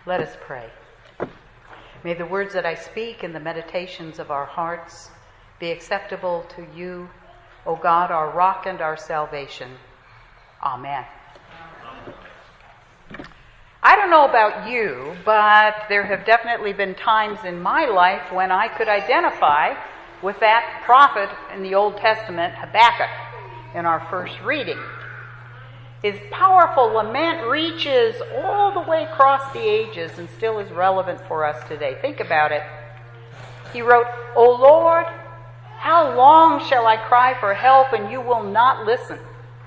Let us pray. May the words that I speak and the meditations of our hearts be acceptable to you, O God, our rock and our salvation. Amen. I don't know about you, but there have definitely been times in my life when I could identify with that prophet in the Old Testament, Habakkuk, in our first reading. His powerful lament reaches all the way across the ages and still is relevant for us today. Think about it. He wrote, "O Lord, how long shall I cry for help and you will not listen?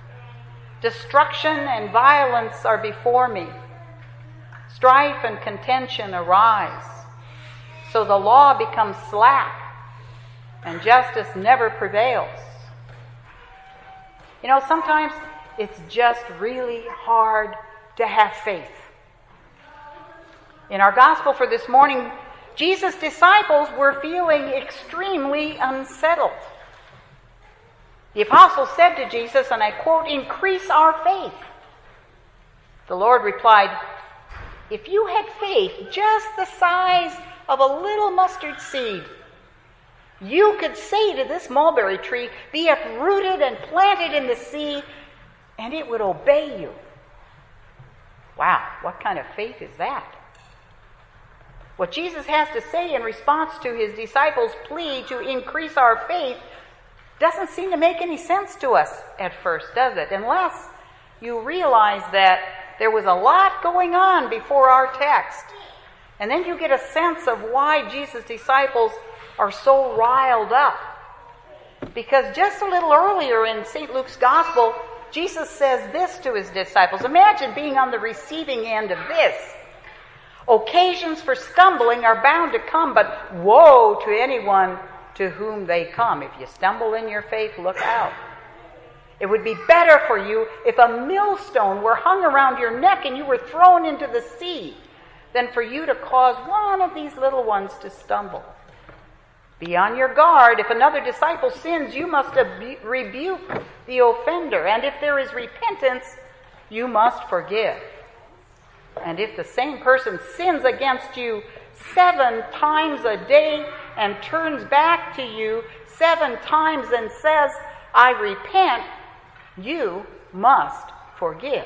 Destruction and violence are before me. Strife and contention arise. So the law becomes slack and justice never prevails." You know, sometimes it's just really hard to have faith. In our gospel for this morning, Jesus' disciples were feeling extremely unsettled. The apostles said to Jesus, and I quote, "Increase our faith." The Lord replied, "If you had faith just the size of a little mustard seed, you could say to this mulberry tree, 'Be uprooted and planted in the sea,' and it would obey you." Wow, what kind of faith is that? What Jesus has to say in response to his disciples' plea to increase our faith doesn't seem to make any sense to us at first, does it? Unless you realize that there was a lot going on before our text. And then you get a sense of why Jesus' disciples are so riled up. Because just a little earlier in St. Luke's Gospel, Jesus says this to his disciples. Imagine being on the receiving end of this. "Occasions for stumbling are bound to come, but woe to anyone to whom they come." If you stumble in your faith, look out. "It would be better for you if a millstone were hung around your neck and you were thrown into the sea than for you to cause one of these little ones to stumble. Be on your guard. If another disciple sins, you must rebuke the offender. And if there is repentance, you must forgive. And if the same person sins against you 7 times a day and turns back to you 7 times and says, 'I repent,' you must forgive."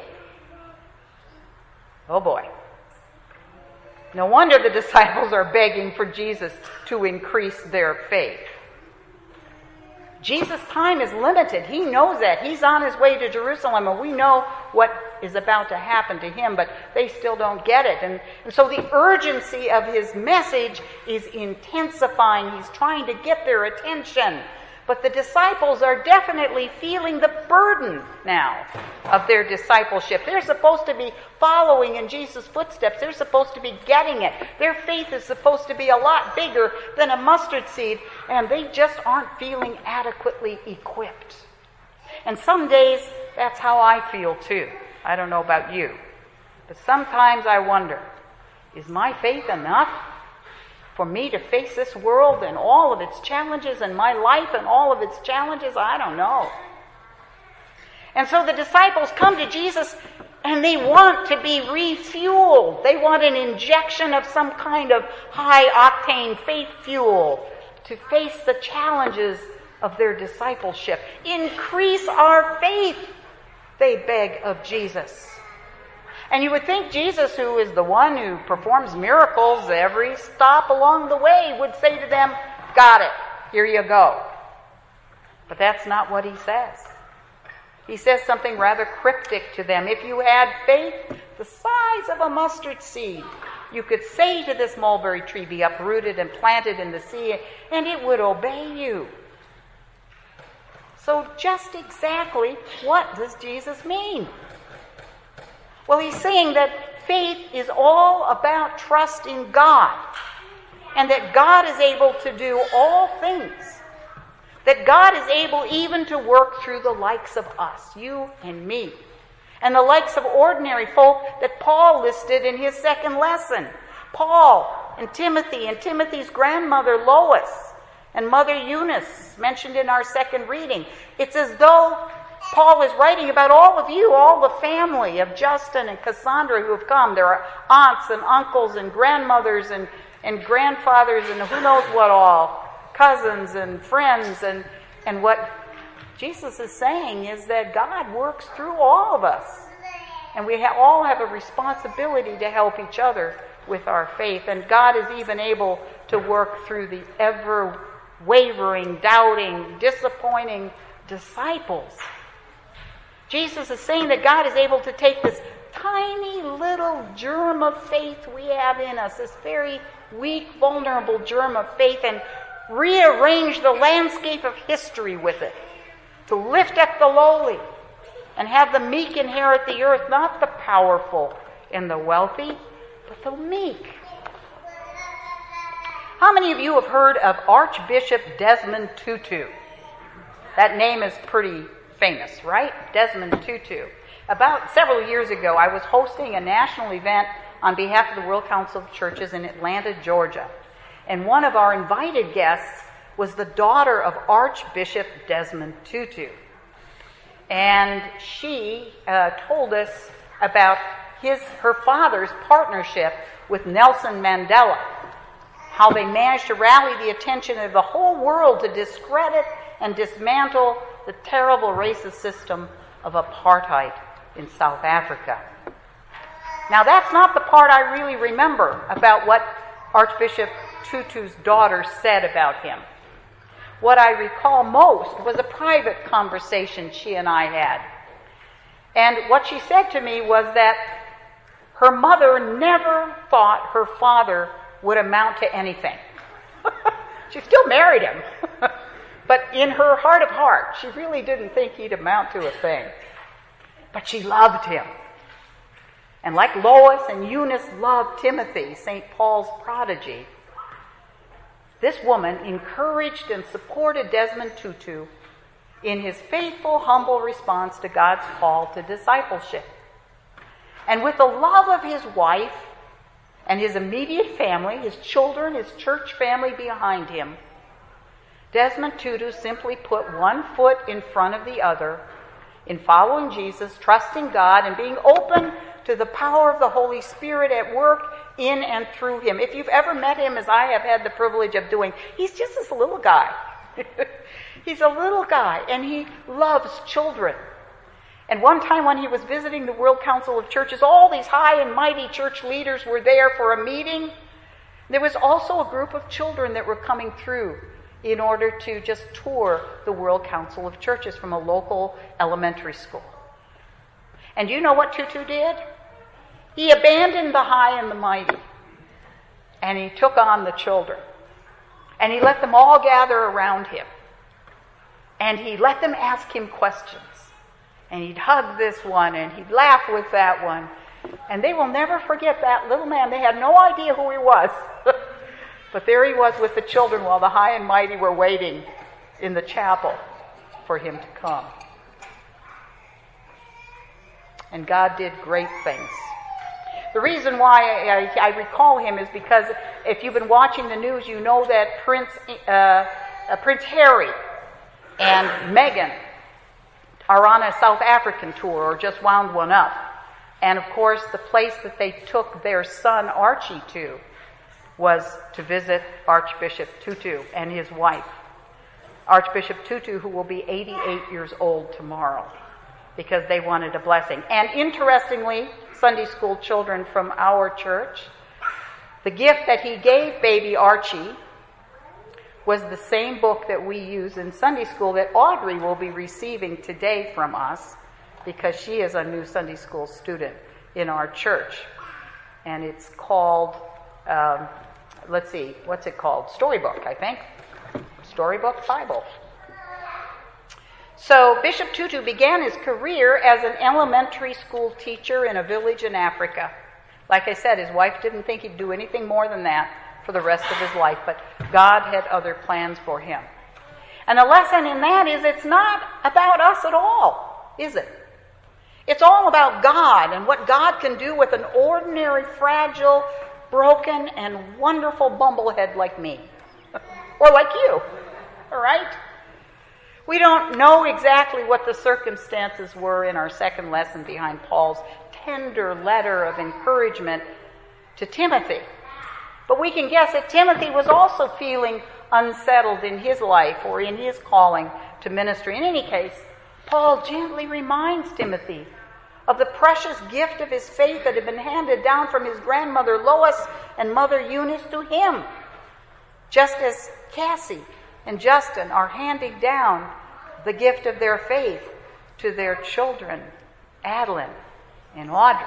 Oh boy. No wonder the disciples are begging for Jesus to increase their faith. Jesus' time is limited. He knows that. He's on his way to Jerusalem, and we know what is about to happen to him, but they still don't get it. And so the urgency of his message is intensifying. He's trying to get their attention. But the disciples are definitely feeling the burden now of their discipleship. They're supposed to be following in Jesus' footsteps. They're supposed to be getting it. Their faith is supposed to be a lot bigger than a mustard seed, and they just aren't feeling adequately equipped. And some days, that's how I feel too. I don't know about you. But sometimes I wonder, is my faith enough for me to face this world and all of its challenges, and my life and all of its challenges? I don't know. And so the disciples come to Jesus and they want to be refueled. They want an injection of some kind of high-octane faith fuel to face the challenges of their discipleship. "Increase our faith," they beg of Jesus. And you would think Jesus, who is the one who performs miracles every stop along the way, would say to them, "Got it, here you go." But that's not what he says. He says something rather cryptic to them. "If you had faith the size of a mustard seed, you could say to this mulberry tree, 'Be uprooted and planted in the sea,' and it would obey you." So just exactly what does Jesus mean? Well, he's saying that faith is all about trust in God, and that God is able to do all things. That God is able even to work through the likes of us, you and me, and the likes of ordinary folk that Paul listed in his second lesson. Paul and Timothy's grandmother Lois, and Mother Eunice, mentioned in our second reading. It's as though Paul is writing about all of you, all the family of Justin and Cassandra who have come. There are aunts and uncles and grandmothers and grandfathers and who knows what all, cousins and friends. And what Jesus is saying is that God works through all of us. And we all have a responsibility to help each other with our faith. And God is even able to work through the ever-wavering, doubting, disappointing disciples. Jesus is saying that God is able to take this tiny little germ of faith we have in us, this very weak, vulnerable germ of faith, and rearrange the landscape of history with it, to lift up the lowly and have the meek inherit the earth, not the powerful and the wealthy, but the meek. How many of you have heard of Archbishop Desmond Tutu? That name is pretty famous, right? Desmond Tutu. About several years ago, I was hosting a national event on behalf of the World Council of Churches in Atlanta, Georgia. And one of our invited guests was the daughter of Archbishop Desmond Tutu. And she told us about her father's partnership with Nelson Mandela, how they managed to rally the attention of the whole world to discredit and dismantle the terrible racist system of apartheid in South Africa. Now, that's not the part I really remember about what Archbishop Tutu's daughter said about him. What I recall most was a private conversation she and I had. And what she said to me was that her mother never thought her father would amount to anything. She still married him. But in her heart of hearts, she really didn't think he'd amount to a thing. But she loved him. And like Lois and Eunice loved Timothy, St. Paul's prodigy, this woman encouraged and supported Desmond Tutu in his faithful, humble response to God's call to discipleship. And with the love of his wife and his immediate family, his children, his church family behind him, Desmond Tutu simply put one foot in front of the other in following Jesus, trusting God, and being open to the power of the Holy Spirit at work in and through him. If you've ever met him, as I have had the privilege of doing, he's just this little guy. He's a little guy, and he loves children. And one time when he was visiting the World Council of Churches, all these high and mighty church leaders were there for a meeting. There was also a group of children that were coming through in order to just tour the World Council of Churches from a local elementary school. And you know what Tutu did? He abandoned the high and the mighty, and he took on the children. And he let them all gather around him. And he let them ask him questions. And he'd hug this one, and he'd laugh with that one. And they will never forget that little man. They had no idea who he was. But there he was with the children while the high and mighty were waiting in the chapel for him to come. And God did great things. The reason why I recall him is because if you've been watching the news, you know that Prince Harry and Meghan are on a South African tour, or just wound one up. And of course, the place that they took their son Archie to was to visit Archbishop Tutu and his wife. Archbishop Tutu, who will be 88 years old tomorrow, because they wanted a blessing. And interestingly, Sunday school children from our church, the gift that he gave baby Archie was the same book that we use in Sunday school that Audrey will be receiving today from us, because she is a new Sunday school student in our church. And it's called, let's see, what's it called? Storybook, I think. Storybook Bible. So Bishop Tutu began his career as an elementary school teacher in a village in Africa. Like I said, his wife didn't think he'd do anything more than that for the rest of his life, but God had other plans for him. And the lesson in that is it's not about us at all, is it? It's all about God and what God can do with an ordinary, fragile, broken, and wonderful bumblehead like me. Or like you. All right? We don't know exactly what the circumstances were in our second lesson behind Paul's tender letter of encouragement to Timothy. But we can guess that Timothy was also feeling unsettled in his life or in his calling to ministry. In any case, Paul gently reminds Timothy of the precious gift of his faith that had been handed down from his grandmother Lois and mother Eunice to him, just as Cassie and Justin are handing down the gift of their faith to their children, Adeline and Audrey.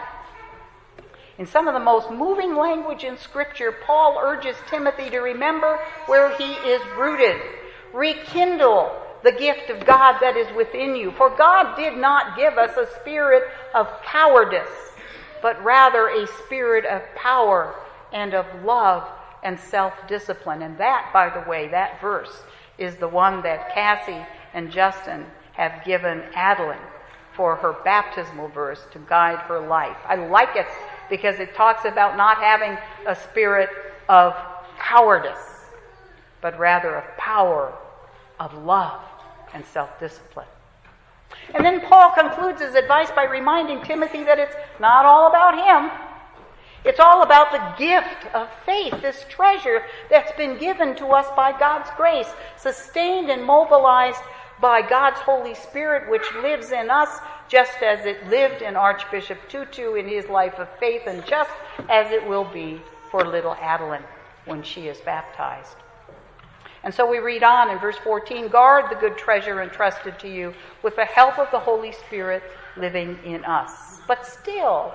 In some of the most moving language in Scripture, Paul urges Timothy to remember where he is rooted. Rekindle the gift of God that is within you. For God did not give us a spirit of cowardice, but rather a spirit of power and of love and self-discipline. And that, by the way, that verse is the one that Cassie and Justin have given Adeline for her baptismal verse to guide her life. I like it because it talks about not having a spirit of cowardice, but rather of power, of love, and self-discipline. And then Paul concludes his advice by reminding Timothy that it's not all about him. It's all about the gift of faith, this treasure that's been given to us by God's grace, sustained and mobilized by God's Holy Spirit, which lives in us just as it lived in Archbishop Tutu in his life of faith, and just as it will be for little Adeline when she is baptized. And so we read on in verse 14, guard the good treasure entrusted to you with the help of the Holy Spirit living in us. But still,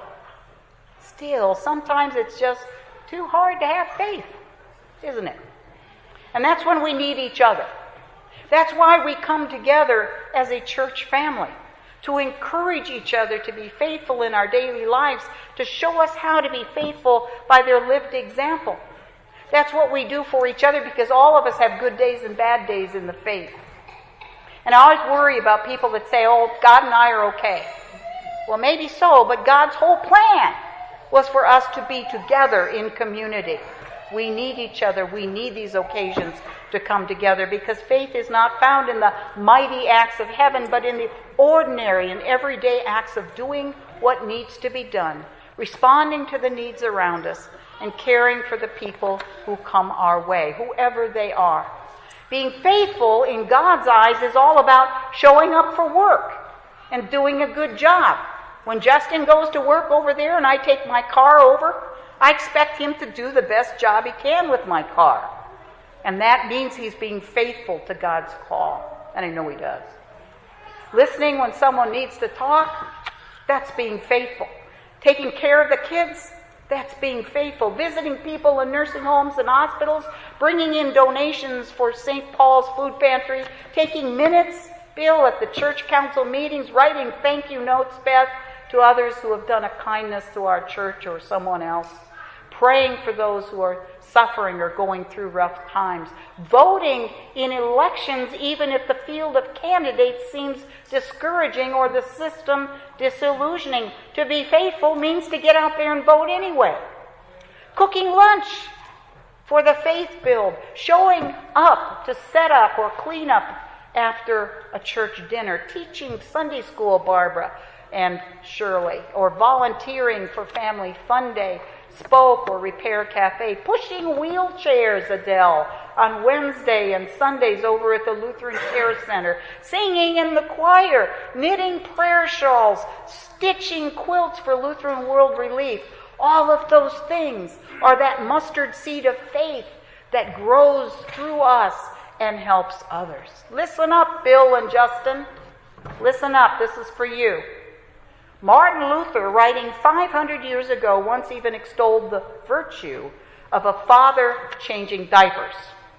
sometimes it's just too hard to have faith, isn't it? And that's when we need each other. That's why we come together as a church family, to encourage each other to be faithful in our daily lives, to show us how to be faithful by their lived example. That's what we do for each other, because all of us have good days and bad days in the faith. And I always worry about people that say, oh, God and I are okay. Well, maybe so, but God's whole plan was for us to be together in community. We need each other. We need these occasions to come together, because faith is not found in the mighty acts of heaven, but in the ordinary and everyday acts of doing what needs to be done, responding to the needs around us, and caring for the people who come our way, whoever they are. Being faithful in God's eyes is all about showing up for work and doing a good job. When Justin goes to work over there and I take my car over, I expect him to do the best job he can with my car. And that means he's being faithful to God's call. And I know he does. Listening when someone needs to talk, that's being faithful. Taking care of the kids, that's being faithful. Visiting people in nursing homes and hospitals, bringing in donations for St. Paul's Food Pantry, taking minutes, Bill, at the church council meetings, writing thank you notes, Beth, to others who have done a kindness to our church or someone else, praying for those who are suffering or going through rough times, voting in elections even if the field of candidates seems discouraging or the system disillusioning. To be faithful means to get out there and vote anyway. Cooking lunch for the faith build, showing up to set up or clean up after a church dinner, teaching Sunday school, Barbara and Shirley, or volunteering for Family Fun Day, Spoke or Repair Cafe, pushing wheelchairs, Adele, on Wednesday and Sundays over at the Lutheran Care Center, singing in the choir, knitting prayer shawls, stitching quilts for Lutheran World Relief. All of those things are that mustard seed of faith that grows through us and helps others. Listen up, Bill and Justin. Listen up. This is for you. Martin Luther, writing 500 years ago, once even extolled the virtue of a father changing diapers.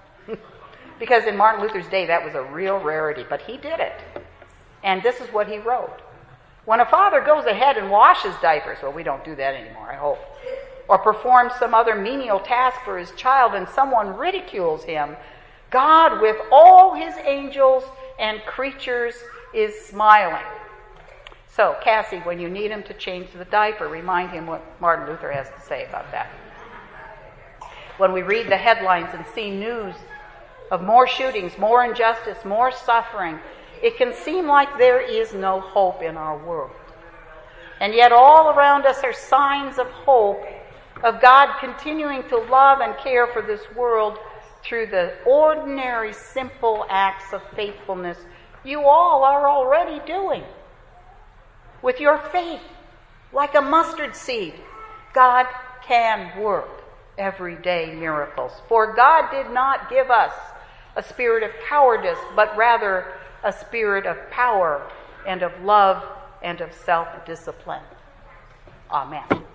Because in Martin Luther's day, that was a real rarity, but he did it. And this is what he wrote. When a father goes ahead and washes diapers, well, we don't do that anymore, I hope, or performs some other menial task for his child and someone ridicules him, God, with all his angels and creatures, is smiling. So, Cassie, when you need him to change the diaper, remind him what Martin Luther has to say about that. When we read the headlines and see news of more shootings, more injustice, more suffering, it can seem like there is no hope in our world. And yet all around us are signs of hope, of God continuing to love and care for this world through the ordinary, simple acts of faithfulness you all are already doing. With your faith, like a mustard seed, God can work everyday miracles. For God did not give us a spirit of cowardice, but rather a spirit of power and of love and of self-discipline. Amen.